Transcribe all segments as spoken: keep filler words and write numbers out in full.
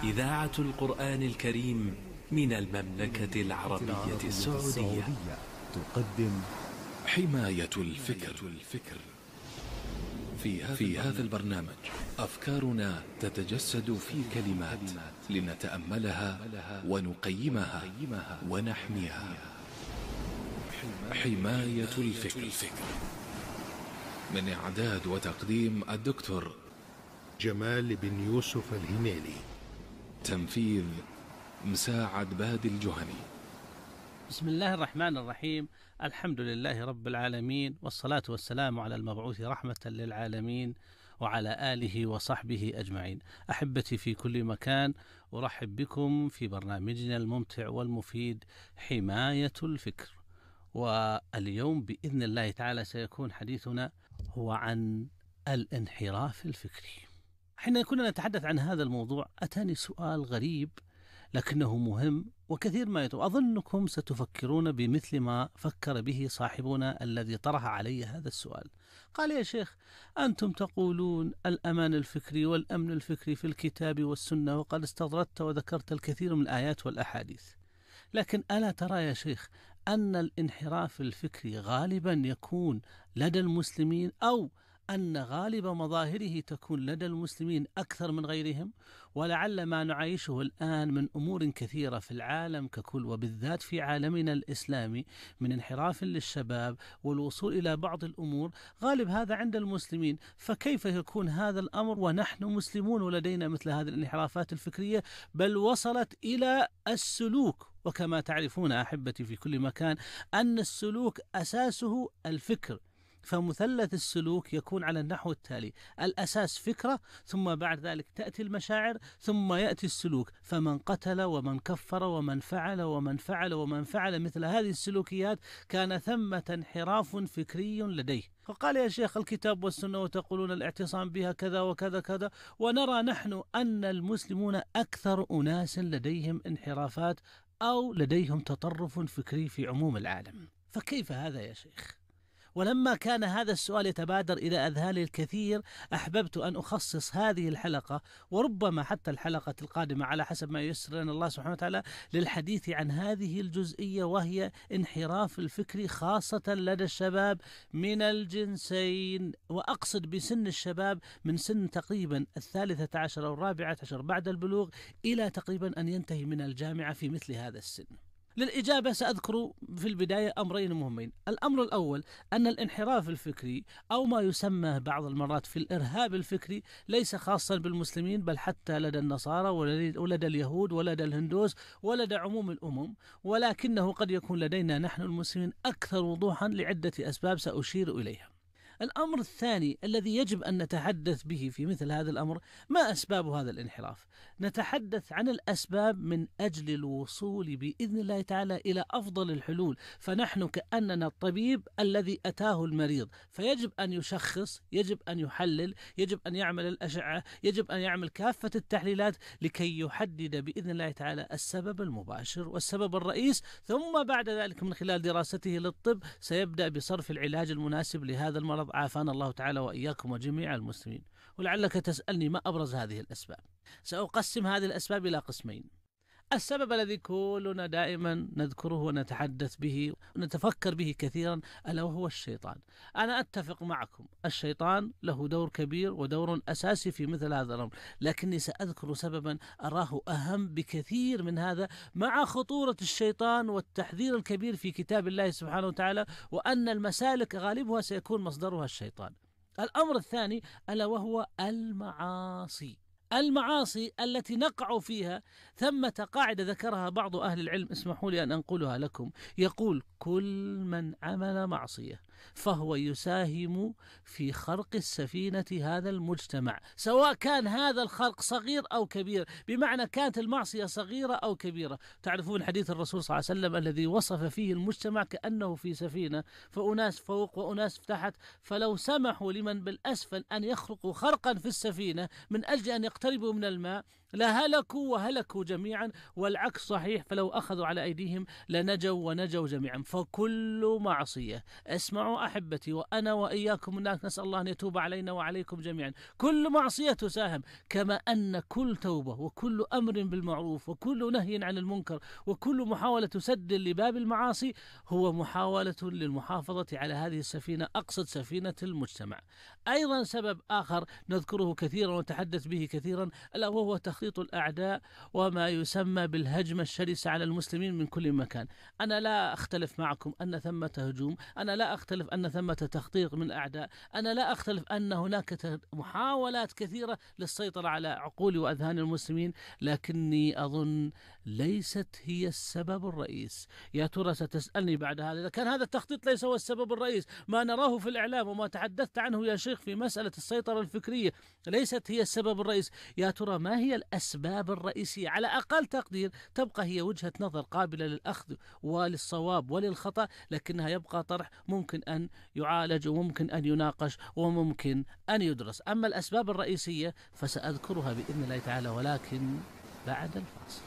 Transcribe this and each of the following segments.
إذاعة القرآن الكريم من المملكة العربية السعودية تقدم حماية الفكر. في هذا, في هذا البرنامج أفكارنا تتجسد في كلمات لنتأملها ونقيمها ونحميها. حماية الفكر من إعداد وتقديم الدكتور جمال بن يوسف الهنيلي. تنفيذ مساعد بادي الجهني. بسم الله الرحمن الرحيم. الحمد لله رب العالمين، والصلاة والسلام على المبعوث رحمة للعالمين وعلى آله وصحبه أجمعين. أحبتي في كل مكان، أرحب بكم في برنامجنا الممتع والمفيد حماية الفكر. واليوم بإذن الله تعالى سيكون حديثنا هو عن الانحراف الفكري. حين كنا نتحدث عن هذا الموضوع أتاني سؤال غريب لكنه مهم وكثير ما يتوقع. أظنكم ستفكرون بمثل ما فكر به صاحبنا الذي طرح علي هذا السؤال. قال: يا شيخ، أنتم تقولون الأمان الفكري والأمن الفكري في الكتاب والسنة، وقد استطردت وذكرت الكثير من الآيات والأحاديث، لكن ألا ترى يا شيخ أن الانحراف الفكري غالبا يكون لدى المسلمين، أو أن غالب مظاهره تكون لدى المسلمين أكثر من غيرهم؟ ولعل ما نعيشه الآن من أمور كثيرة في العالم ككل، وبالذات في عالمنا الإسلامي، من انحراف للشباب والوصول إلى بعض الأمور، غالب هذا عند المسلمين. فكيف يكون هذا الأمر ونحن مسلمون ولدينا مثل هذه الانحرافات الفكرية، بل وصلت إلى السلوك؟ وكما تعرفون أحبتي في كل مكان أن السلوك أساسه الفكر، فمثلث السلوك يكون على النحو التالي: الأساس فكرة، ثم بعد ذلك تأتي المشاعر، ثم يأتي السلوك. فمن قتل ومن كفر ومن فعل ومن فعل ومن فعل مثل هذه السلوكيات كان ثمة انحراف فكري لديه. فقال: يا شيخ، الكتاب والسنة وتقولون الاعتصام بها كذا وكذا كذا، ونرى نحن أن المسلمون أكثر أناس لديهم انحرافات أو لديهم تطرف فكري في عموم العالم. فكيف هذا يا شيخ؟ ولما كان هذا السؤال يتبادر إلى أذهان الكثير، أحببت أن أخصص هذه الحلقة، وربما حتى الحلقة القادمة على حسب ما ييسر لنا الله سبحانه وتعالى، للحديث عن هذه الجزئية، وهي انحراف الفكر خاصة لدى الشباب من الجنسين. وأقصد بسن الشباب من سن تقريبا الثالثة عشر أو الرابعة عشر بعد البلوغ إلى تقريبا أن ينتهي من الجامعة في مثل هذا السن. للإجابة سأذكر في البداية أمرين مهمين. الأمر الأول أن الانحراف الفكري، أو ما يسمى بعض المرات في الإرهاب الفكري، ليس خاصا بالمسلمين، بل حتى لدى النصارى ولدى اليهود ولدى الهندوس ولدى عموم الأمم، ولكنه قد يكون لدينا نحن المسلمين أكثر وضوحا لعدة أسباب سأشير إليها. الأمر الثاني الذي يجب أن نتحدث به في مثل هذا الأمر: ما أسباب هذا الانحراف؟ نتحدث عن الأسباب من أجل الوصول بإذن الله تعالى إلى أفضل الحلول. فنحن كأننا الطبيب الذي أتاه المريض، فيجب أن يشخص، يجب أن يحلل، يجب أن يعمل الأشعة، يجب أن يعمل كافة التحليلات لكي يحدد بإذن الله تعالى السبب المباشر والسبب الرئيس، ثم بعد ذلك من خلال دراسته للطب سيبدأ بصرف العلاج المناسب لهذا المرض، عافانا الله تعالى وإياكم وجميع المسلمين. ولعلك تسألني ما أبرز هذه الأسباب. سأقسم هذه الأسباب إلى قسمين. السبب الذي كلنا دائما نذكره ونتحدث به ونتفكر به كثيرا، ألا وهو الشيطان. أنا أتفق معكم، الشيطان له دور كبير ودور أساسي في مثل هذا الأمر، لكني سأذكر سببا أراه أهم بكثير من هذا، مع خطورة الشيطان والتحذير الكبير في كتاب الله سبحانه وتعالى، وأن المسالك غالبها سيكون مصدرها الشيطان. الأمر الثاني ألا وهو المعاصي. المعاصي التي نقع فيها. ثمة قاعدة ذكرها بعض أهل العلم، اسمحوا لي أن أنقلها لكم، يقول: كل من عمل معصية فهو يساهم في خرق السفينة هذا المجتمع، سواء كان هذا الخرق صغير أو كبير، بمعنى كانت المعصية صغيرة أو كبيرة. تعرفون حديث الرسول صلى الله عليه وسلم الذي وصف فيه المجتمع كأنه في سفينة، فأناس فوق وأناس تحت، فلو سمحوا لمن بالأسفل أن يخرقوا خرقا في السفينة من أجل أن يقتربوا من الماء، لهلكوا وهلكوا جميعا، والعكس صحيح، فلو أخذوا على أيديهم لنجوا ونجوا جميعا. فكل معصية، اسمعوا أحبتي، وأنا وإياكم هناك نسأل الله أن يتوب علينا وعليكم جميعا، كل معصية تساهم، كما أن كل توبة وكل أمر بالمعروف وكل نهي عن المنكر وكل محاولة سد لباب المعاصي هو محاولة للمحافظة على هذه السفينة، أقصد سفينة المجتمع. أيضا سبب آخر نذكره كثيرا ونتحدث به كثيرا، ألا وهو تخطيط الأعداء وما يسمى بالهجمة الشرسة على المسلمين من كل مكان. أنا لا أختلف معكم أن ثمة هجوم، أنا لا أختلف أن ثمة تخطيط من الأعداء، أنا لا أختلف أن هناك محاولات كثيرة للسيطرة على عقول وأذهان المسلمين، لكني أظن ليست هي السبب الرئيس. يا ترى ستسألني بعد هذا، إذا كان هذا التخطيط ليس هو السبب الرئيس، ما نراه في الإعلام وما تحدثت عنه يا شيخ في مسألة السيطرة الفكرية ليست هي السبب الرئيس، يا ترى ما هي الأسباب الرئيسية؟ على أقل تقدير تبقى هي وجهة نظر قابلة للأخذ وللصواب وللخطأ، لكنها يبقى طرح ممكن أن يعالج وممكن أن يناقش وممكن أن يدرس. أما الأسباب الرئيسية فسأذكرها بإذن الله تعالى، ولكن بعد الفاصل.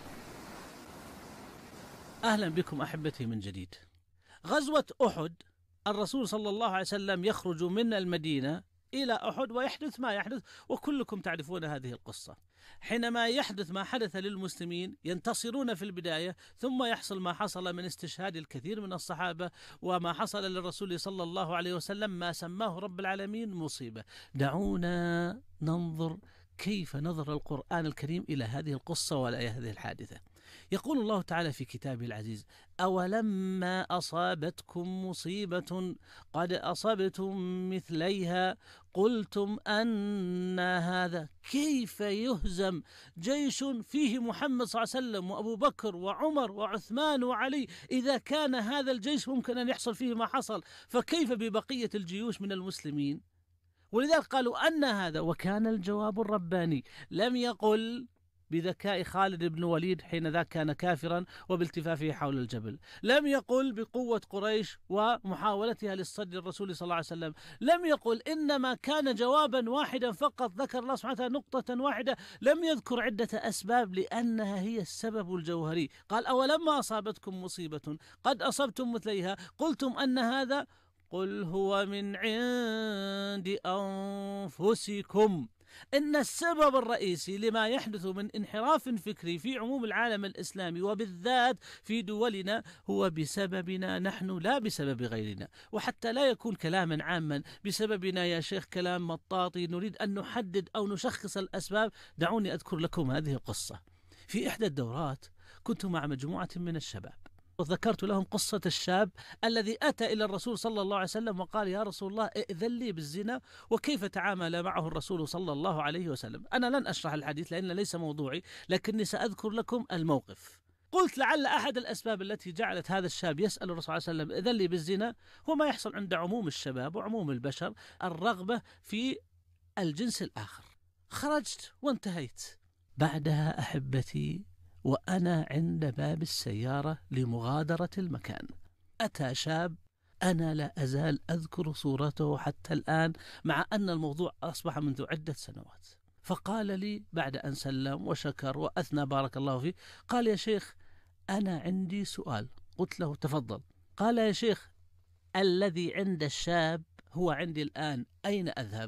أهلا بكم أحبتي من جديد. غزوة أحد، الرسول صلى الله عليه وسلم يخرج من المدينة إلى أحد ويحدث ما يحدث، وكلكم تعرفون هذه القصة. حينما يحدث ما حدث للمسلمين ينتصرون في البداية، ثم يحصل ما حصل من استشهاد الكثير من الصحابة، وما حصل للرسول صلى الله عليه وسلم ما سماه رب العالمين مصيبة. دعونا ننظر كيف نظر القرآن الكريم إلى هذه القصة وإلى هذه الحادثة. يقول الله تعالى في كتابه العزيز: أولما أصابتكم مصيبة قد أصبتم مثليها قلتم أن هذا. كيف يهزم جيش فيه محمد صلى الله عليه وسلم وأبو بكر وعمر وعثمان وعلي؟ إذا كان هذا الجيش ممكن أن يحصل فيه ما حصل، فكيف ببقية الجيوش من المسلمين؟ ولذلك قالوا أن هذا. وكان الجواب الرباني، لم يقل بذكاء خالد بن وليد حين ذاك كان كافرا وبالتفافه حول الجبل، لم يقل بقوة قريش ومحاولتها للصد للرسول صلى الله عليه وسلم، لم يقل، إنما كان جوابا واحدا فقط، ذكر الله سبحانه وتعالى نقطة واحدة، لم يذكر عدة أسباب لأنها هي السبب الجوهري. قال: أولما أصابتكم مصيبة قد أصبتم مثليها قلتم أن هذا قل هو من عند أنفسكم. إن السبب الرئيسي لما يحدث من انحراف فكري في عموم العالم الإسلامي وبالذات في دولنا هو بسببنا نحن، لا بسبب غيرنا. وحتى لا يكون كلاما عاما بسببنا يا شيخ كلام مطاطي، نريد أن نحدد أو نشخص الأسباب. دعوني أذكر لكم هذه القصة. في إحدى الدورات كنت مع مجموعة من الشباب، وذكرت لهم قصة الشاب الذي أتى إلى الرسول صلى الله عليه وسلم وقال: يا رسول الله ائذن لي بالزنا، وكيف تعامل معه الرسول صلى الله عليه وسلم. أنا لن أشرح الحديث لأنه ليس موضوعي، لكني سأذكر لكم الموقف. قلت لعل أحد الأسباب التي جعلت هذا الشاب يسأل الرسول صلى الله عليه وسلم ائذن لي بالزنا هو ما يحصل عند عموم الشباب وعموم البشر، الرغبة في الجنس الآخر. خرجت وانتهيت. بعدها أحبتي وأنا عند باب السيارة لمغادرة المكان، أتى شاب أنا لا أزال أذكر صورته حتى الآن، مع أن الموضوع أصبح منذ عدة سنوات. فقال لي بعد أن سلم وشكر وأثنى بارك الله فيه، قال: يا شيخ أنا عندي سؤال. قلت له: تفضل. قال: يا شيخ الذي عند الشاب هو عندي الآن، أين أذهب؟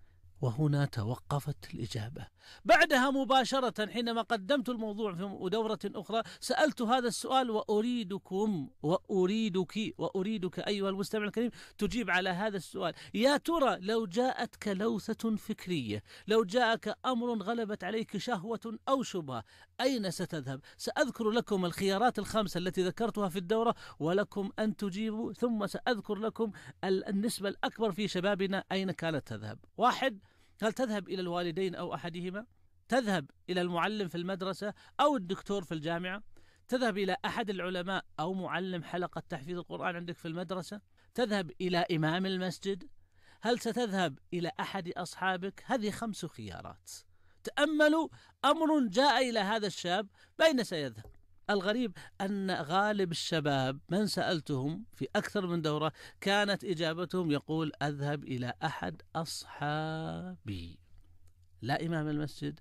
وهنا توقفت الإجابة. بعدها مباشرة حينما قدمت الموضوع في دورة أخرى سألت هذا السؤال، وأريدكم وأريدك وأريدك أيها المستمع الكريم تجيب على هذا السؤال. يا ترى لو جاءتك لوثة فكرية، لو جاءك أمر غلبت عليك شهوة أو شبهة، أين ستذهب؟ سأذكر لكم الخيارات الخمسة التي ذكرتها في الدورة ولكم أن تجيبوا، ثم سأذكر لكم النسبة الأكبر في شبابنا أين كانت تذهب. واحد: هل تذهب إلى الوالدين أو أحدهما؟ تذهب إلى المعلم في المدرسة أو الدكتور في الجامعة؟ تذهب إلى أحد العلماء أو معلم حلقة تحفيظ القرآن عندك في المدرسة؟ تذهب إلى إمام المسجد؟ هل ستذهب إلى أحد أصحابك؟ هذه خمس خيارات. تأملوا، أمر جاء إلى هذا الشاب، بين سيذهب؟ الغريب أن غالب الشباب من سألتهم في أكثر من دورة كانت إجابتهم يقول: أذهب إلى أحد أصحابي. لا إمام المسجد،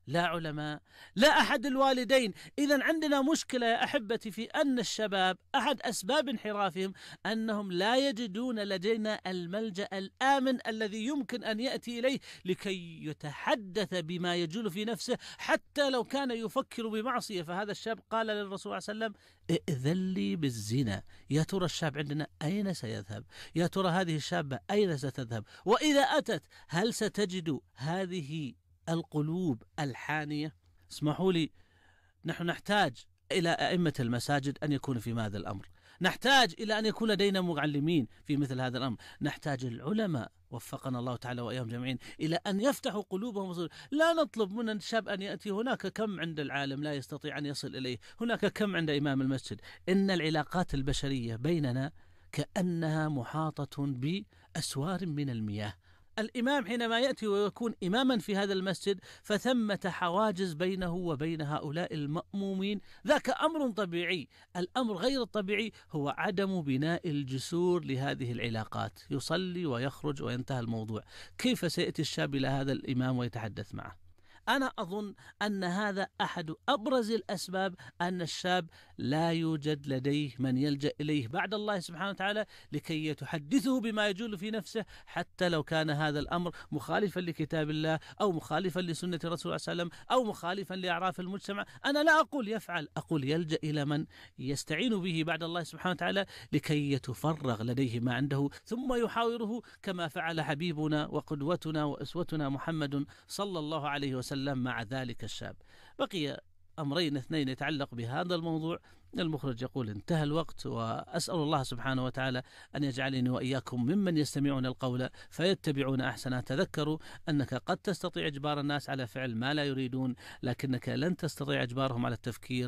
لا علماء، لا أحد الوالدين. إذن عندنا مشكلة يا أحبتي في أن الشباب أحد أسباب انحرافهم أنهم لا يجدون لدينا الملجأ الآمن الذي يمكن أن يأتي إليه لكي يتحدث بما يجول في نفسه حتى لو كان يفكر بمعصية. فهذا الشاب قال للرسول صلى الله عليه وسلم ائذن لي بالزنا. يا ترى الشاب عندنا أين سيذهب؟ يا ترى هذه الشابة أين ستذهب؟ وإذا أتت هل ستجد هذه القلوب الحانية؟ اسمحوا لي، نحن نحتاج إلى أئمة المساجد أن يكون في هذا الأمر، نحتاج إلى أن يكون لدينا معلمين في مثل هذا الأمر، نحتاج العلماء وفقنا الله تعالى وإياهم جميعين إلى أن يفتحوا قلوبهم. لا نطلب من الشاب أن يأتي هناك كم عند العالم لا يستطيع أن يصل إليه، هناك كم عند إمام المسجد. إن العلاقات البشرية بيننا كأنها محاطة بأسوار من المياه. الإمام حينما يأتي ويكون إماما في هذا المسجد فثمة حواجز بينه وبين هؤلاء المأمومين، ذاك أمر طبيعي. الأمر غير الطبيعي هو عدم بناء الجسور لهذه العلاقات. يصلي ويخرج وينتهى الموضوع. كيف سيأتي الشاب إلى هذا الإمام ويتحدث معه؟ أنا أظن أن هذا أحد أبرز الأسباب أن الشاب لا يوجد لديه من يلجأ إليه بعد الله سبحانه وتعالى لكي يتحدثه بما يجول في نفسه، حتى لو كان هذا الأمر مخالفا لكتاب الله أو مخالفا لسنة الرسول صلى الله عليه وسلم أو مخالفا لأعراف المجتمع. أنا لا أقول يفعل، أقول يلجأ إلى من يستعين به بعد الله سبحانه وتعالى لكي يتفرغ لديه ما عنده ثم يحاوره كما فعل حبيبنا وقدوتنا وأسوتنا محمد صلى الله عليه وسلم مع ذلك الشاب. بقي أمرين اثنين يتعلق بهذا الموضوع. المخرج يقول انتهى الوقت، وأسأل الله سبحانه وتعالى أن يجعلني وإياكم ممن يستمعون القول فيتبعون أحسنه. تذكروا أنك قد تستطيع إجبار الناس على فعل ما لا يريدون، لكنك لن تستطيع إجبارهم على التفكير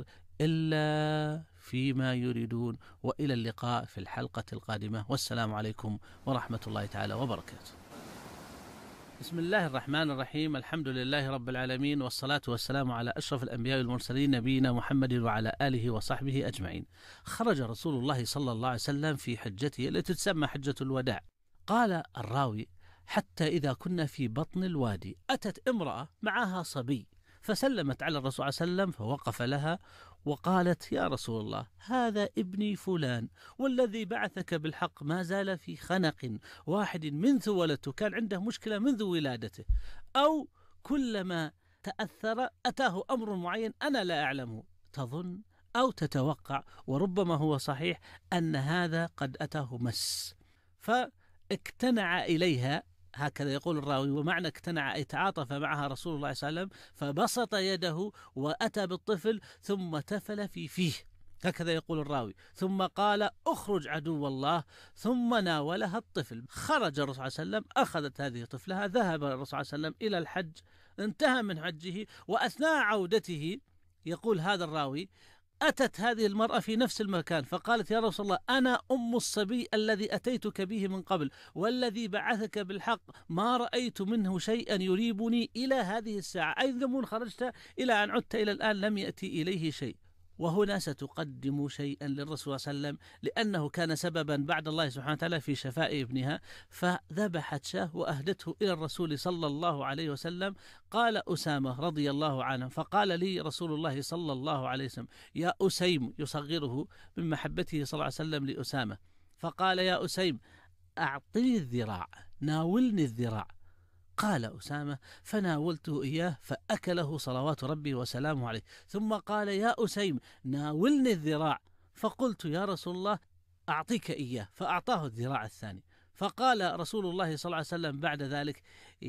إلا فيما يريدون. وإلى اللقاء في الحلقة القادمة، والسلام عليكم ورحمة الله تعالى وبركاته. بسم الله الرحمن الرحيم. الحمد لله رب العالمين، والصلاة والسلام على أشرف الأنبياء والمرسلين نبينا محمد وعلى آله وصحبه أجمعين. خرج رسول الله صلى الله عليه وسلم في حجته التي تسمى حجة الوداع. قال الراوي حتى إذا كنا في بطن الوادي أتت امرأة معها صبي فسلمت على الرسول صلى الله عليه وسلم فوقف لها وقالت يا رسول الله هذا ابني فلان والذي بعثك بالحق ما زال في خنق واحد منذ ولدته، كان عنده مشكلة منذ ولادته، أو كلما تأثر أتاه أمر معين أنا لا أعلمه. تظن أو تتوقع وربما هو صحيح أن هذا قد أتاه مس، فاقتنع إليها، هكذا يقول الراوي، ومعنى اقتنع أي تعاطف معها رسول الله صلى الله عليه وسلم فبسط يده وأتى بالطفل ثم تفل في فيه، هكذا يقول الراوي، ثم قال اخرج عدو الله، ثم ناولها الطفل. خرج الرسول صلى الله عليه وسلم، أخذت هذه طفلها، ذهب الرسول صلى الله عليه وسلم إلى الحج، انتهى من حجه، وأثناء عودته يقول هذا الراوي أتت هذه المرأة في نفس المكان فقالت يا رسول الله أنا أم الصبي الذي أتيتك به من قبل والذي بعثك بالحق ما رأيت منه شيئا يريبني إلى هذه الساعة، أي منذ خرجت إلى أن عدت إلى الآن لم يأتي إليه شيء. وهنا ستقدم شيئا للرسول صلى الله عليه وسلم لأنه كان سببا بعد الله سبحانه وتعالى في شفاء ابنها، فذبحت شاه وأهدته إلى الرسول صلى الله عليه وسلم. قال أسامة رضي الله عنه فقال لي رسول الله صلى الله عليه وسلم يا أسيم، يصغره من محبته صلى الله عليه وسلم لأسامة، فقال يا أسيم أعطني الذراع، ناولني الذراع. قال أسامة فناولته إياه فأكله صلوات ربي وسلامه عليه، ثم قال يا أسيم ناولني الذراع، فقلت يا رسول الله أعطيك إياه، فأعطاه الذراع الثاني. فقال رسول الله صلى الله عليه وسلم بعد ذلك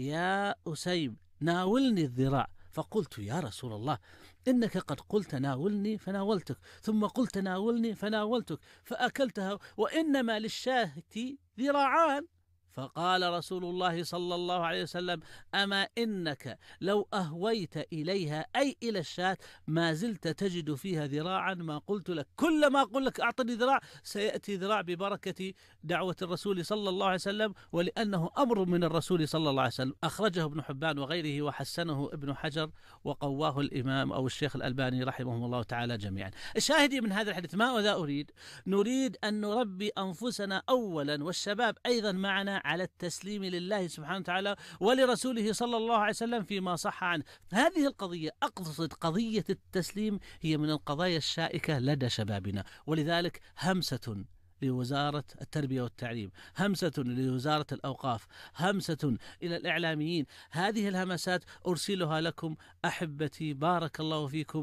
يا أسيم ناولني الذراع، فقلت يا رسول الله إنك قد قلت ناولني فناولتك، ثم قلت ناولني فناولتك، فأكلتها وإنما للشاة ذراعان. فقال رسول الله صلى الله عليه وسلم أما إنك لو أهويت إليها أي إلى الشاة ما زلت تجد فيها ذراعا ما قلت لك، كل ما أقول لك أعطني ذراع سيأتي ذراع ببركة دعوة الرسول صلى الله عليه وسلم، ولأنه أمر من الرسول صلى الله عليه وسلم. أخرجه ابن حبان وغيره وحسنه ابن حجر وقواه الإمام أو الشيخ الألباني رحمهم الله تعالى جميعا. الشاهدي من هذا الحديث ماذا أريد؟ نريد أن نربي أنفسنا أولا والشباب أيضا معنا على التسليم لله سبحانه وتعالى ولرسوله صلى الله عليه وسلم فيما صح عنه. هذه القضية، أقصد قضية التسليم، هي من القضايا الشائكة لدى شبابنا، ولذلك همسة لوزارة التربية والتعليم، همسة لوزارة الأوقاف، همسة إلى الإعلاميين. هذه الهمسات أرسلها لكم أحبتي، بارك الله فيكم.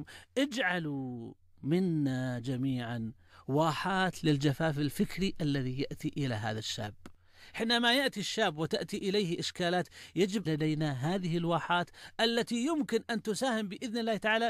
اجعلوا منا جميعا واحات للجفاف الفكري الذي يأتي إلى هذا الشاب. حينما يأتي الشاب وتأتي إليه إشكالات، يجب لدينا هذه الواحات التي يمكن أن تساهم بإذن الله تعالى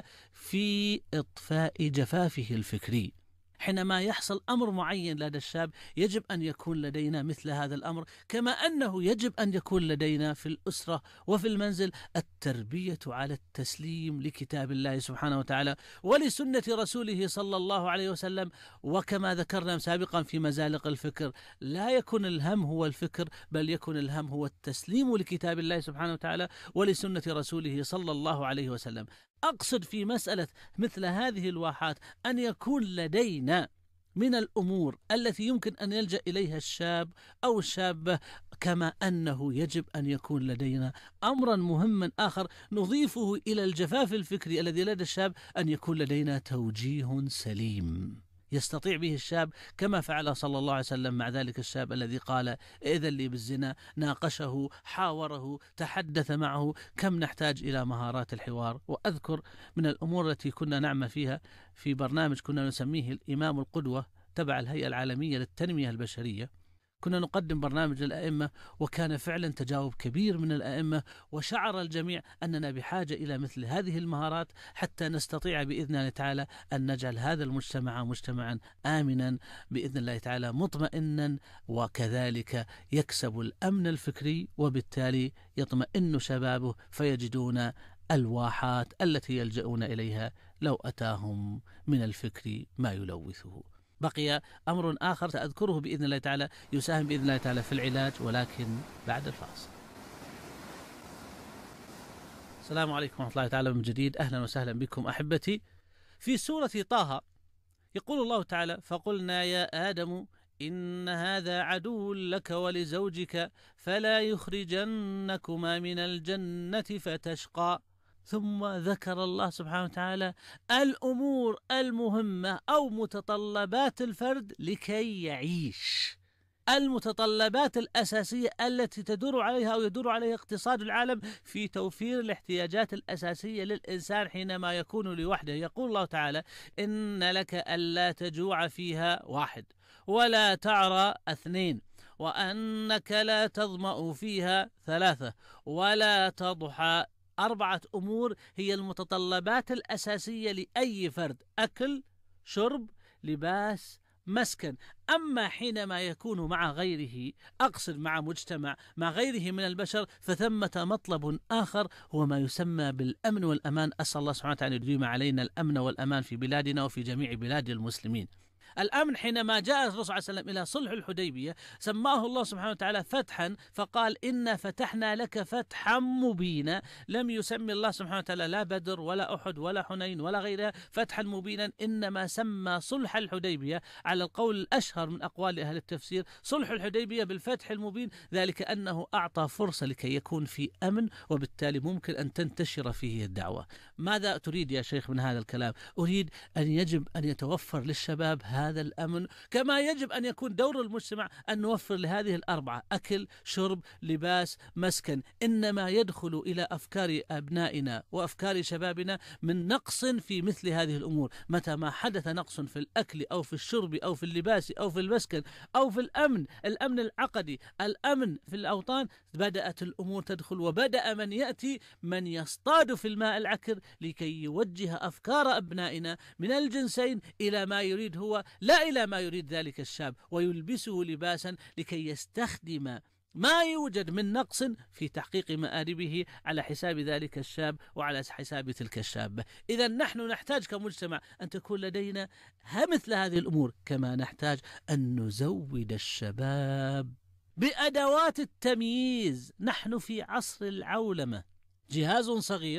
في إطفاء جفافه الفكري. حينما يحصل أمر معين لدى الشاب، يجب أن يكون لدينا مثل هذا الأمر، كما أنه يجب أن يكون لدينا في الأسرة وفي المنزل التربية على التسليم لكتاب الله سبحانه وتعالى ولسنة رسوله صلى الله عليه وسلم. وكما ذكرنا سابقا في مزالق الفكر، لا يكون الهم هو الفكر، بل يكون الهم هو التسليم لكتاب الله سبحانه وتعالى ولسنة رسوله صلى الله عليه وسلم. أقصد في مسألة مثل هذه الواحات أن يكون لدينا من الأمور التي يمكن أن يلجأ إليها الشاب أو الشابة، كما أنه يجب أن يكون لدينا أمرا مهما آخر نضيفه إلى الجفاف الفكري الذي لدى الشاب، أن يكون لدينا توجيه سليم يستطيع به الشاب، كما فعل صلى الله عليه وسلم مع ذلك الشاب الذي قال إذن لي بالزنا، ناقشه، حاوره، تحدث معه. كم نحتاج إلى مهارات الحوار. وأذكر من الأمور التي كنا نعمل فيها في برنامج كنا نسميه الإمام القدوة تبع الهيئة العالمية للتنمية البشرية، كنا نقدم برنامج للأئمة، وكان فعلا تجاوب كبير من الأئمة، وشعر الجميع أننا بحاجة إلى مثل هذه المهارات حتى نستطيع بإذن الله تعالى أن نجعل هذا المجتمع مجتمعا آمنا بإذن الله تعالى، مطمئنا، وكذلك يكسب الأمن الفكري، وبالتالي يطمئن شبابه فيجدون الواحات التي يلجؤون إليها لو أتاهم من الفكر ما يلوثه. بقي أمر آخر سأذكره بإذن الله تعالى يساهم بإذن الله تعالى في العلاج، ولكن بعد الفاصل. السلام عليكم ورحمة الله تعالى من جديد، أهلا وسهلا بكم أحبتي. في سورة طه يقول الله تعالى: فقلنا يا آدم إن هذا عدو لك ولزوجك فلا يخرجنكما من الجنة فتشقى. ثم ذكر الله سبحانه وتعالى الأمور المهمة أو متطلبات الفرد لكي يعيش، المتطلبات الأساسية التي تدور عليها أو يدور عليها اقتصاد العالم في توفير الاحتياجات الأساسية للإنسان حينما يكون لوحده. يقول الله تعالى: إن لك ألا تجوع فيها، واحد، ولا تعرى، اثنين، وأنك لا تظمأ فيها، ثلاثة، ولا تضحى. أربعة أمور هي المتطلبات الأساسية لأي فرد: أكل، شرب، لباس، مسكن. أما حينما يكون مع غيره، أقصد مع مجتمع، مع غيره من البشر، فثمة مطلب آخر هو ما يسمى بالأمن والأمان. أسأل الله سبحانه وتعالى أن يديم علينا الأمن والأمان في بلادنا وفي جميع بلاد المسلمين. الأمن، حينما جاء الرسول صلى الله عليه وسلم إلى صلح الحديبية سماه الله سبحانه وتعالى فتحا، فقال: إنا فتحنا لك فتحا مبينا. لم يسمي الله سبحانه وتعالى لا بدر ولا أحد ولا حنين ولا غيرها فتحا مبينا، إنما سمى صلح الحديبية على القول الأشهر من أقوال أهل التفسير صلح الحديبية بالفتح المبين، ذلك أنه أعطى فرصة لكي يكون في أمن، وبالتالي ممكن أن تنتشر فيه الدعوة. ماذا تريد يا شيخ من هذا الكلام؟ أريد أن يجب أن يتوفر للشباب هذا الأمن، كما يجب أن يكون دور المجتمع أن نوفر لهذه الأربعة: أكل، شرب، لباس، مسكن. إنما يدخل إلى أفكار أبنائنا وأفكار شبابنا من نقص في مثل هذه الأمور. متى ما حدث نقص في الأكل أو في الشرب أو في اللباس أو في المسكن أو في الأمن، الأمن العقدي، الأمن في الأوطان، بدأت الأمور تدخل، وبدأ من يأتي من يصطاد في الماء العكر لكي يوجه أفكار أبنائنا من الجنسين إلى ما يريد هو، لا إلى ما يريد ذلك الشاب، ويلبسه لباسا لكي يستخدم ما يوجد من نقص في تحقيق مآربه على حساب ذلك الشاب وعلى حساب تلك الشابة. إذا نحن نحتاج كمجتمع أن تكون لدينا مثل هذه الأمور، كما نحتاج أن نزود الشباب بأدوات التمييز. نحن في عصر العولمة، جهاز صغير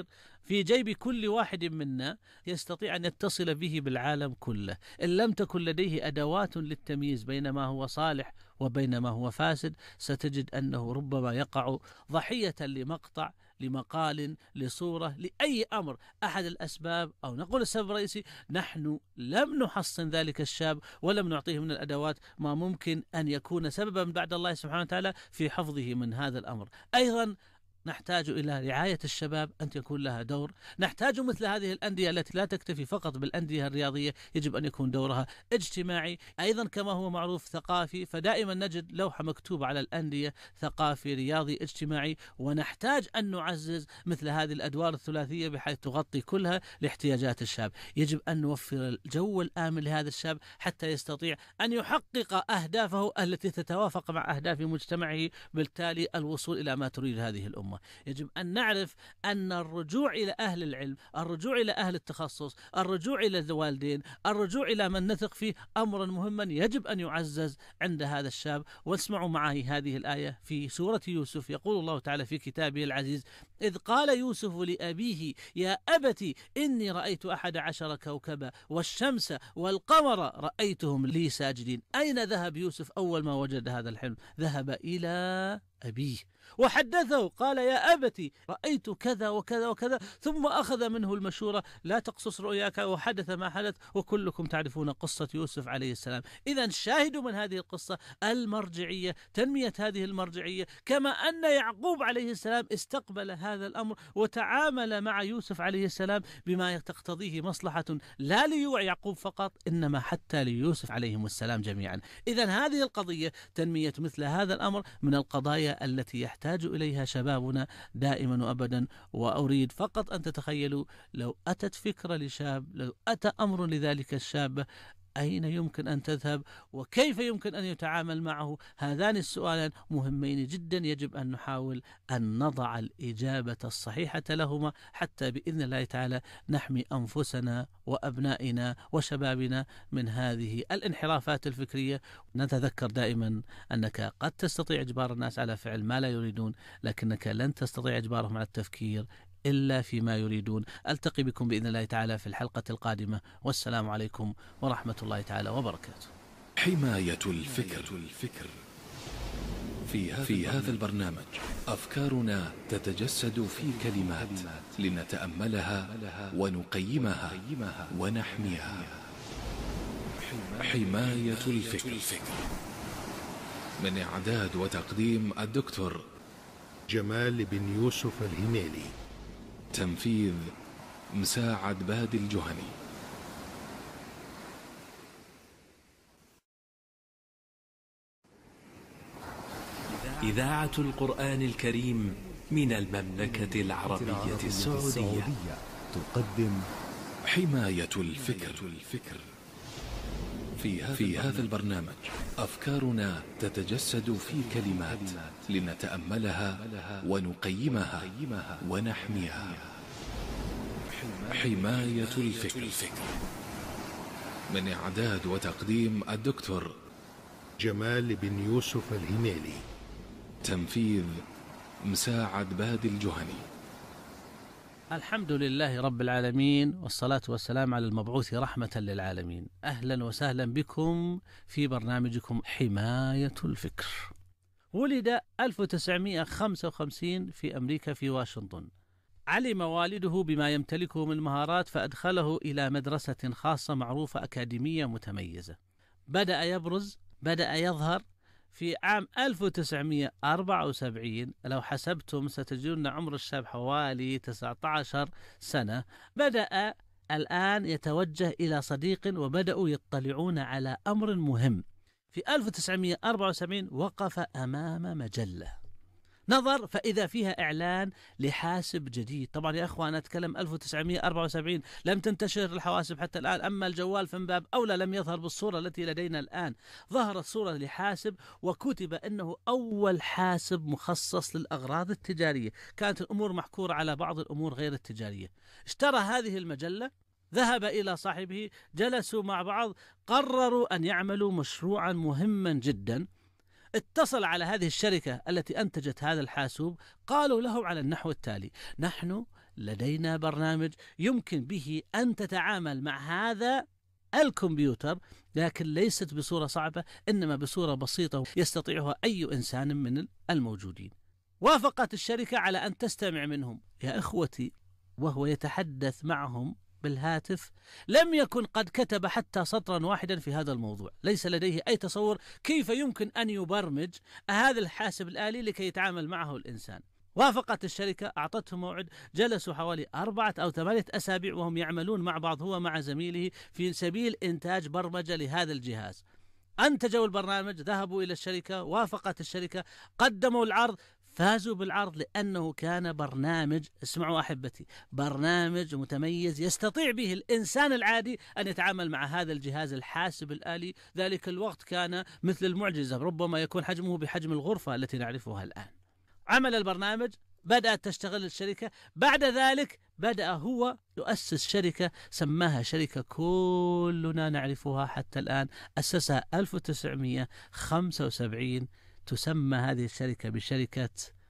في جيب كل واحد منا يستطيع أن يتصل به بالعالم كله. إن لم تكن لديه أدوات للتمييز بين ما هو صالح وبين ما هو فاسد، ستجد أنه ربما يقع ضحية لمقطع، لمقال، لصورة، لأي أمر. أحد الأسباب أو نقول السبب الرئيسي، نحن لم نحصن ذلك الشاب ولم نعطيه من الأدوات ما ممكن أن يكون سببا بعد الله سبحانه وتعالى في حفظه من هذا الأمر. أيضا نحتاج إلى رعاية الشباب أن يكون لها دور. نحتاج مثل هذه الأندية التي لا تكتفي فقط بالأندية الرياضية، يجب أن يكون دورها اجتماعي أيضا كما هو معروف ثقافي. فدائما نجد لوحة مكتوبة على الأندية ثقافي رياضي اجتماعي، ونحتاج أن نعزز مثل هذه الأدوار الثلاثية بحيث تغطي كلها لاحتياجات الشاب. يجب أن نوفر الجو الآمن لهذا الشاب حتى يستطيع أن يحقق أهدافه التي تتوافق مع أهداف مجتمعه، بالتالي الوصول إلى ما تريد هذه الأمة. يجب أن نعرف أن الرجوع إلى أهل العلم، الرجوع إلى أهل التخصص، الرجوع إلى الوالدين، الرجوع إلى من نثق فيه أمرا مهما يجب أن يعزز عند هذا الشاب. واسمعوا معي هذه الآية في سورة يوسف. يقول الله تعالى في كتابه العزيز: إذ قال يوسف لأبيه يا أبت إني رأيت أحد عشر كوكبا والشمس والقمر رأيتهم لي ساجدين. أين ذهب يوسف أول ما وجد هذا الحلم؟ ذهب إلى أبيه وحدثه، قال يا أبتي رأيت كذا وكذا وكذا، ثم أخذ منه المشورة: لا تقصص رؤياك، وحدث ما حدث، وكلكم تعرفون قصة يوسف عليه السلام. إذن شاهدوا من هذه القصة المرجعية، تنمية هذه المرجعية، كما أن يعقوب عليه السلام استقبل هذا الأمر وتعامل مع يوسف عليه السلام بما تقتضيه مصلحة لا ليعقوب فقط، إنما حتى ليوسف عليهم السلام جميعا. إذن هذه القضية، تنمية مثل هذا الأمر، من القضايا التي يحتاج إليها شبابنا دائما وأبدا. وأريد فقط أن تتخيلوا لو أتت فكرة لشاب، لو أتى أمر لذلك الشاب، أين يمكن أن تذهب وكيف يمكن أن يتعامل معه؟ هذان السؤالان مهمين جدا، يجب أن نحاول أن نضع الإجابة الصحيحة لهما حتى بإذن الله تعالى نحمي أنفسنا وأبنائنا وشبابنا من هذه الانحرافات الفكرية. نتذكر دائما أنك قد تستطيع إجبار الناس على فعل ما لا يريدون، لكنك لن تستطيع إجبارهم على التفكير إلا فيما يريدون. ألتقي بكم بإذن الله تعالى في الحلقة القادمة، والسلام عليكم ورحمة الله تعالى وبركاته. حماية الفكر. في هذا, في هذا البرنامج أفكارنا تتجسد في كلمات لنتأملها ونقيمها ونحميها. حماية الفكر، من إعداد وتقديم الدكتور جمال بن يوسف الهنيلي. تنفيذ مساعد بادي الجهني. إذاعة القرآن الكريم من المملكة العربية السعودية تقدم حماية الفكر. في, في هذا البرنامج أفكارنا تتجسد في كلمات لنتأملها ونقيمها ونحميها. حماية الفكر، من إعداد وتقديم الدكتور جمال بن يوسف الهنيلي. تنفيذ مساعد بادي الجهني. الحمد لله رب العالمين، والصلاة والسلام على المبعوث رحمة للعالمين. أهلا وسهلا بكم في برنامجكم حماية الفكر. ولد ألف وتسعمائة وخمسة وخمسين في أمريكا في واشنطن. علم والده بما يمتلكه من مهارات فأدخله إلى مدرسة خاصة معروفة أكاديمية متميزة. بدأ يبرز، بدأ يظهر في عام ألف وتسعمائة وأربعة وسبعين. لو حسبتم ستجدون عمر الشاب حوالي تسعة عشر سنة. بدأ الآن يتوجه إلى صديق وبدأوا يطلعون على أمر مهم. في ألف وتسعمائة وأربعة وسبعين وقف أمام مجلة، نظر فإذا فيها إعلان لحاسب جديد. طبعا يا أخوان أتكلم ألف وتسعمائة وأربعة وسبعين، لم تنتشر الحواسب حتى الآن، أما الجوال فمن باب أولى لم يظهر بالصورة التي لدينا الآن. ظهرت صورة لحاسب وكتب أنه أول حاسب مخصص للأغراض التجارية. كانت الأمور محكورة على بعض الأمور غير التجارية. اشترى هذه المجلة، ذهب إلى صاحبه، جلسوا مع بعض، قرروا أن يعملوا مشروعا مهما جدا. اتصل على هذه الشركة التي أنتجت هذا الحاسوب، قالوا لهم على النحو التالي: نحن لدينا برنامج يمكن به أن تتعامل مع هذا الكمبيوتر، لكن ليست بصورة صعبة، إنما بصورة بسيطة يستطيعها أي إنسان من الموجودين. وافقت الشركة على أن تستمع منهم. يا إخوتي، وهو يتحدث معهم بالهاتف لم يكن قد كتب حتى سطرا واحدا في هذا الموضوع، ليس لديه أي تصور كيف يمكن أن يبرمج هذا الحاسب الآلي لكي يتعامل معه الإنسان. وافقت الشركة، أعطتهم موعد، جلسوا حوالي أربعة أو ثمانية أسابيع وهم يعملون مع بعض هو مع زميله في سبيل إنتاج برمجة لهذا الجهاز. أنتجوا البرنامج، ذهبوا إلى الشركة، وافقت الشركة، قدموا العرض، فازوا بالعرض لأنه كان برنامج، اسمعوا أحبتي، برنامج متميز يستطيع به الإنسان العادي أن يتعامل مع هذا الجهاز الحاسب الآلي. ذلك الوقت كان مثل المعجزة، ربما يكون حجمه بحجم الغرفة التي نعرفها الآن. عمل البرنامج، بدأت تشتغل الشركة. بعد ذلك بدأ هو يؤسس شركة سماها شركة كلنا نعرفها حتى الآن، أسسها ألف وتسعمائة وخمسة وسبعين. تسمى هذه الشركة بشركة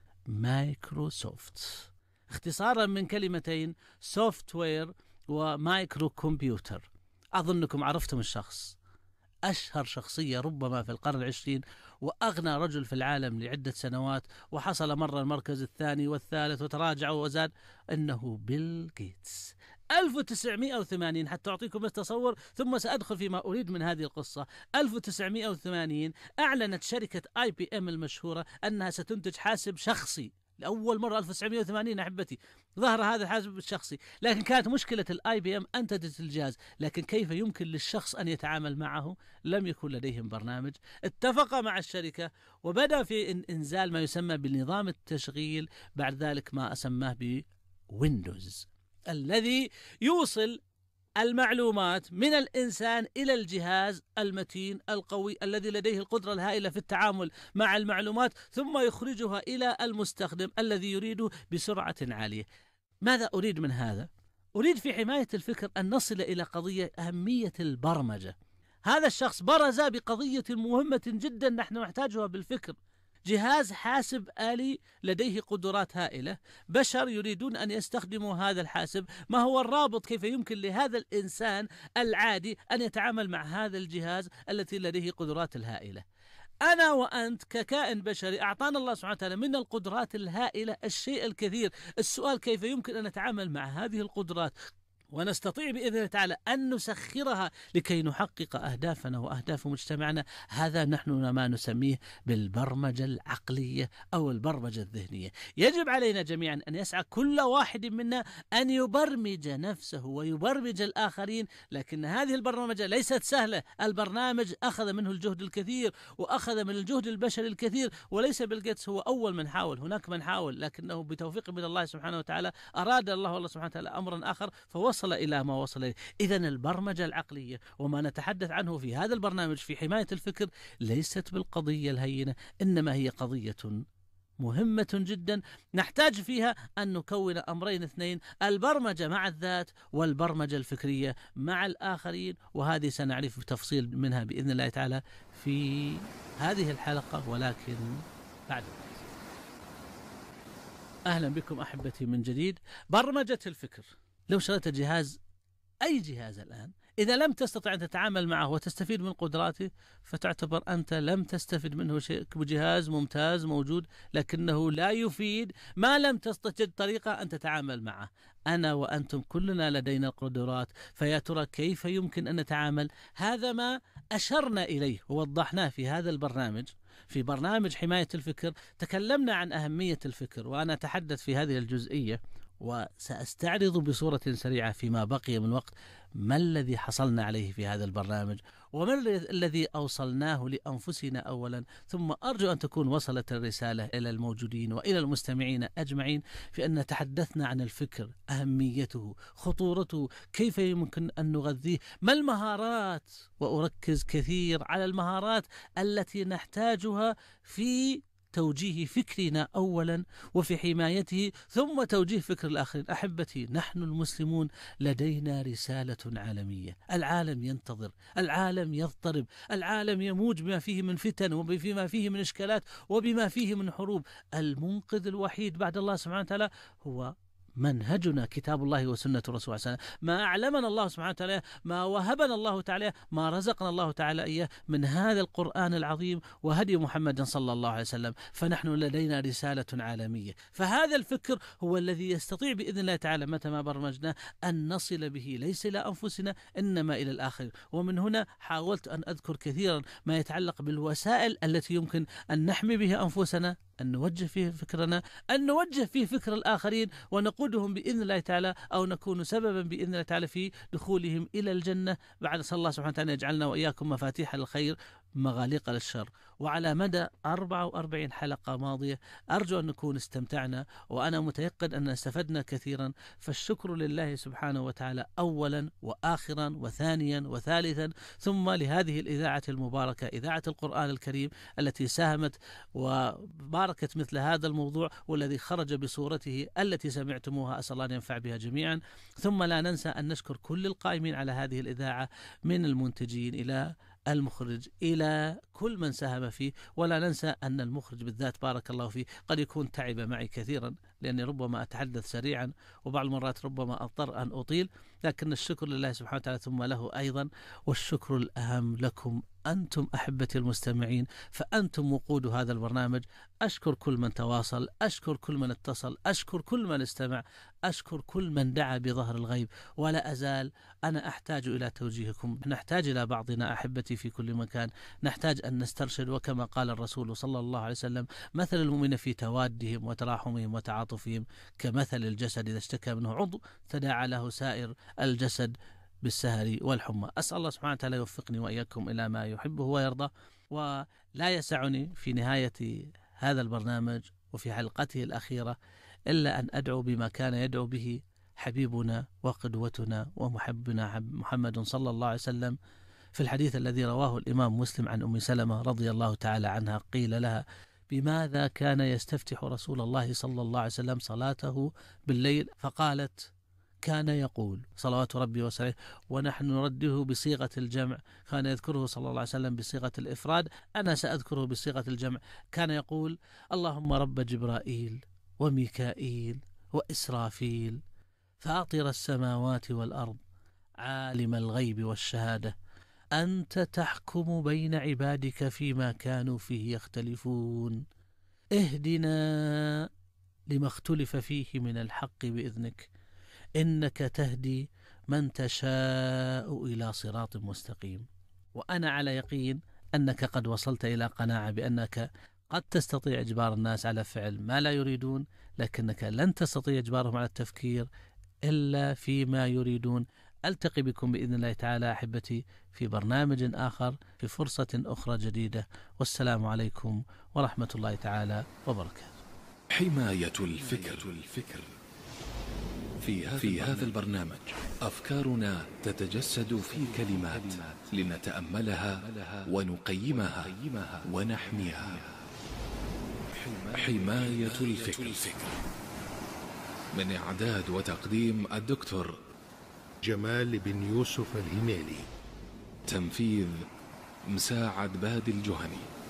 مايكروسوفت، اختصارا من كلمتين سوفت وير ومايكرو كمبيوتر. أظنكم عرفتم الشخص، أشهر شخصية ربما في القرن العشرين وأغنى رجل في العالم لعدة سنوات، وحصل مرة المركز الثاني والثالث وتراجع وزاد، إنه بيل غيتس. ألف وتسعمائة وثمانين حتى أعطيكم التصور، ثم سأدخل فيما أريد من هذه القصة. ألف وتسعمائة وثمانين أعلنت شركة آي بي إم المشهورة أنها ستنتج حاسب شخصي لأول مرة. ألف وتسعمائة وثمانين أحبتي ظهر هذا الحاسب الشخصي، لكن كانت مشكلة الآي بي إم أنتجت الجهاز، لكن كيف يمكن للشخص أن يتعامل معه؟ لم يكن لديهم برنامج. اتفق مع الشركة وبدأ في إنزال ما يسمى بنظام التشغيل، بعد ذلك ما أسماه بويندوز، الذي يوصل المعلومات من الإنسان إلى الجهاز المتين القوي الذي لديه القدرة الهائلة في التعامل مع المعلومات، ثم يخرجها إلى المستخدم الذي يريده بسرعة عالية. ماذا أريد من هذا؟ أريد في حماية الفكر أن نصل إلى قضية أهمية البرمجة. هذا الشخص برز بقضية مهمة جدا نحن نحتاجها بالفكر. جهاز حاسب آلي لديه قدرات هائلة، بشر يريدون أن يستخدموا هذا الحاسب. ما هو الرابط؟ كيف يمكن لهذا الإنسان العادي أن يتعامل مع هذا الجهاز الذي لديه قدرات الهائلة؟ أنا وأنت ككائن بشري أعطانا الله سبحانه وتعالى من القدرات الهائلة الشيء الكثير. السؤال كيف يمكن أن نتعامل مع هذه القدرات ونستطيع بإذن الله تعالى أن نسخرها لكي نحقق أهدافنا وأهداف مجتمعنا. هذا نحن ما نسميه بالبرمجة العقلية أو البرمجة الذهنية. يجب علينا جميعا أن يسعى كل واحد منا أن يبرمج نفسه ويبرمج الآخرين، لكن هذه البرمجة ليست سهلة. البرنامج أخذ منه الجهد الكثير وأخذ من الجهد البشري الكثير، وليس بيل غيتس هو أول من حاول، هناك من حاول، لكنه بتوفيق من الله سبحانه وتعالى أراد الله والله سبحانه وتعالى أمرا آخر فوصل وصل إلى ما وصل إليه. إذن البرمجة العقلية وما نتحدث عنه في هذا البرنامج في حماية الفكر ليست بالقضية الهينة، إنما هي قضية مهمة جدا نحتاج فيها أن نكون أمرين اثنين: البرمجة مع الذات والبرمجة الفكرية مع الآخرين، وهذه سنعرف تفصيل منها بإذن الله تعالى في هذه الحلقة، ولكن بعد. أهلا بكم أحبتي من جديد. برمجة الفكر، لو شريت جهاز، أي جهاز الآن، إذا لم تستطع أن تتعامل معه وتستفيد من قدراته فتعتبر أنت لم تستفد منه شيء. جهاز ممتاز موجود لكنه لا يفيد ما لم تستجد طريقة أن تتعامل معه. أنا وأنتم كلنا لدينا القدرات، فيا ترى كيف يمكن أن نتعامل؟ هذا ما أشرنا إليه ووضحناه في هذا البرنامج. في برنامج حماية الفكر تكلمنا عن أهمية الفكر، وأنا أتحدث في هذه الجزئية، وسأستعرض بصورة سريعة فيما بقي من وقت ما الذي حصلنا عليه في هذا البرنامج وما الذي أوصلناه لأنفسنا أولا، ثم أرجو أن تكون وصلت الرسالة إلى الموجودين وإلى المستمعين أجمعين في أن تحدثنا عن الفكر، أهميته، خطورته، كيف يمكن أن نغذيه، ما المهارات، وأركز كثير على المهارات التي نحتاجها في توجيه فكرنا أولا وفي حمايته ثم توجيه فكر الآخرين. أحبتي، نحن المسلمون لدينا رسالة عالمية. العالم ينتظر، العالم يضطرب، العالم يموج بما فيه من فتن وبما فيه من إشكالات وبما فيه من حروب. المنقذ الوحيد بعد الله سبحانه وتعالى هو منهجنا كتاب الله وسنة الرسول صلى الله عليه وسلم، ما أعلمنا الله سبحانه وتعالى، ما وهبنا الله تعالى، ما رزقنا الله تعالى إياه من هذا القرآن العظيم وهدي محمد صلى الله عليه وسلم. فنحن لدينا رسالة عالمية، فهذا الفكر هو الذي يستطيع بإذن الله تعالى متى ما برمجناه أن نصل به ليس إلى أنفسنا إنما إلى الآخرين. ومن هنا حاولت أن أذكر كثيرا ما يتعلق بالوسائل التي يمكن أن نحمي بها أنفسنا، أن نوجه فيه فكرنا، أن نوجه فيه فكر الآخرين ونقودهم بإذن الله تعالى، أو نكون سببا بإذن الله تعالى في دخولهم إلى الجنة، بعد صلى الله سبحانه وتعالى يجعلنا وإياكم مفاتيح للخير مغاليق للشر. وعلى مدى أربعة وأربعين حلقة ماضية أرجو أن نكون استمتعنا، وأنا متيقن أن استفدنا كثيرا. فالشكر لله سبحانه وتعالى أولا وآخرا وثانيا وثالثا، ثم لهذه الإذاعة المباركة إذاعة القرآن الكريم التي ساهمت وباركت مثل هذا الموضوع والذي خرج بصورته التي سمعتموها، أسأل الله أن ينفع بها جميعا. ثم لا ننسى أن نشكر كل القائمين على هذه الإذاعة من المنتجين إلى المخرج إلى كل من ساهم فيه، ولا ننسى أن المخرج بالذات بارك الله فيه قد يكون تعب معي كثيرا لأني ربما أتحدث سريعا وبعض المرات ربما أضطر أن أطيل، لكن الشكر لله سبحانه وتعالى ثم له أيضا. والشكر الأهم لكم أنتم أحبتي المستمعين، فأنتم وقود هذا البرنامج. أشكر كل من تواصل، أشكر كل من اتصل، أشكر كل من استمع، أشكر كل من دعا بظهر الغيب، ولا أزال أنا أحتاج إلى توجيهكم. نحتاج إلى بعضنا أحبتي في كل مكان، نحتاج أن نسترشد، وكما قال الرسول صلى الله عليه وسلم مثل المؤمن في توادهم وتراحمهم وتعاطفهم كمثل الجسد إذا اشتكى منه عضو تداعى له سائر الجسد بالسهر والحمى. أسأل الله سبحانه وتعالى يوفقني وإياكم إلى ما يحبه ويرضى. ولا يسعني في نهاية هذا البرنامج وفي حلقته الأخيرة إلا أن أدعو بما كان يدعو به حبيبنا وقدوتنا ومحبنا محمد صلى الله عليه وسلم في الحديث الذي رواه الإمام مسلم عن أم سلمة رضي الله تعالى عنها، قيل لها: بماذا كان يستفتح رسول الله صلى الله عليه وسلم صلاته بالليل؟ فقالت: كان يقول صلوات ربي وسلامه، ونحن نرده بصيغة الجمع، كان يذكره صلى الله عليه وسلم بصيغة الإفراد، أنا سأذكره بصيغة الجمع. كان يقول: اللهم رب جبرائيل وميكائيل وإسرافيل فاطر السماوات والأرض عالم الغيب والشهادة، أنت تحكم بين عبادك فيما كانوا فيه يختلفون، اهدنا لما اختلف فيه من الحق بإذنك، إنك تهدي من تشاء إلى صراط مستقيم. وأنا على يقين أنك قد وصلت إلى قناعة بأنك قد تستطيع إجبار الناس على فعل ما لا يريدون، لكنك لن تستطيع إجبارهم على التفكير إلا فيما يريدون. ألتقي بكم بإذن الله تعالى أحبتي في برنامج آخر في فرصة أخرى جديدة، والسلام عليكم ورحمة الله تعالى وبركاته. حماية الفكر. الفكر في هذا, في هذا البرنامج أفكارنا تتجسد في كلمات لنتأملها ونقيمها ونحميها. حماية الفكر من إعداد وتقديم الدكتور جمال بن يوسف الهميلي، تنفيذ مساعد بادي الجهني.